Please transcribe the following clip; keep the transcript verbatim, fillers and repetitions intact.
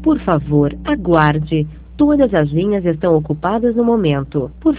Por favor, aguarde. Todas as linhas estão ocupadas no momento. Por